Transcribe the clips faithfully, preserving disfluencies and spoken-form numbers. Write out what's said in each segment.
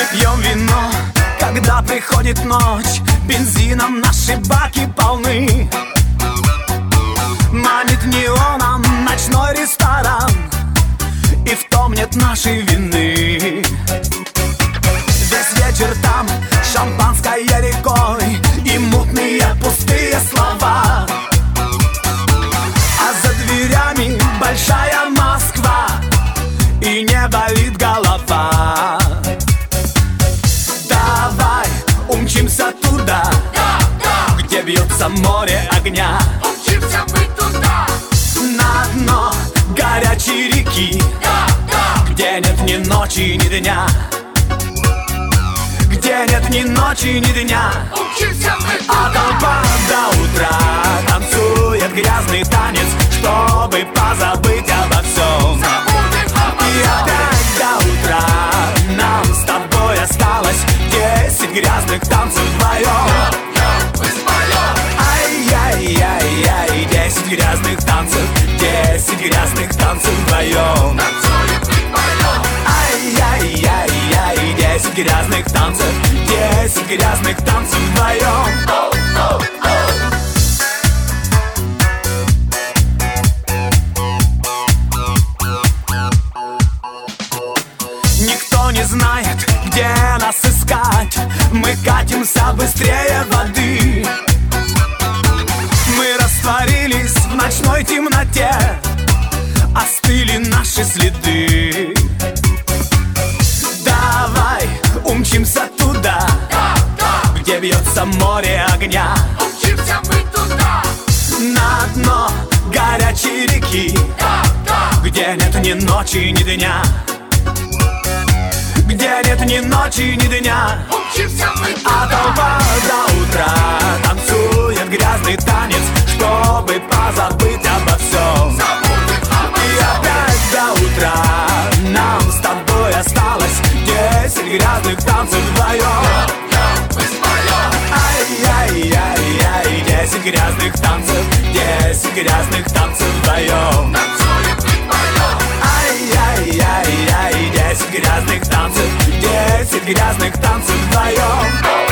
Пьем вино, когда приходит ночь, бензином наши баки полны. Манит неоном ночной ресторан, и в том нет нашей вины. Весь вечер там шампанское рекой и мутные пустые слова, а за дверями большая Москва, и не болит голова. Давай умчимся туда, Да, да, где бьется море огня, умчимся мы туда. на дно горячей реки, Да, да, где нет ни ночи, ни дня, где нет ни ночи, ни дня. умчимся мы А туда. толпа до утра танцует грязный танец, чтобы позабыть обо всем. Забудем обо И всем. опять до утра нам с тобой осталось десять грязных танцев вдвоем. Я, мы споем. Ай-яй-яй-яй, десять грязных танцев, десять грязных танцев вдвоем. Танцуем и поем. Ай-яй-яй-яй, десять грязных танцев, десять грязных танцев вдвоем. Оу, оу, оу. Никто не знает, где нас искать, мы катимся быстрее воды. Мы растворились в ночной темноте, остыли наши следы. Давай умчимся туда, Да, да, где бьется море огня, умчимся мы туда. на дно горячей реки, Да, да, где нет ни ночи, ни дня, где нет ни ночи, ни дня. умчимся мы А туда. толпа до утра танцует грязный танец, чтобы позабыть обо всем. Забудем обо И всем. опять до утра нам с тобой осталось десять грязных танцев вдвоем. Я, мы споем. Ай-яй-яй-яй, десять грязных танцев, десять грязных танцев вдвоем. Танцуем и поем. Ай-яй-яй-яй, десять грязных танцев, десять грязных танцев вдвоем.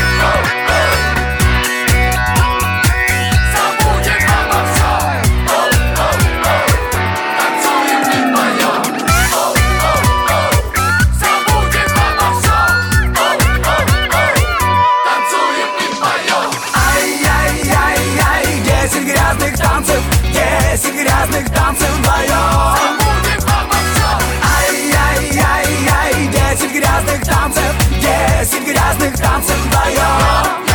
Забудем обо всем. Оу, оу, оу. Танцуем и поем. Оу, оу, оу. Забудем обо всем. Оу, оу, оу. Танцуем и поем. Ай-яй-яй-яй, десять грязных танцев, десять грязных танцев вдвоем. Забудем обо всем. Ай-яй-яй-яй, десять грязных танцев, десять грязных танцев вдвоем.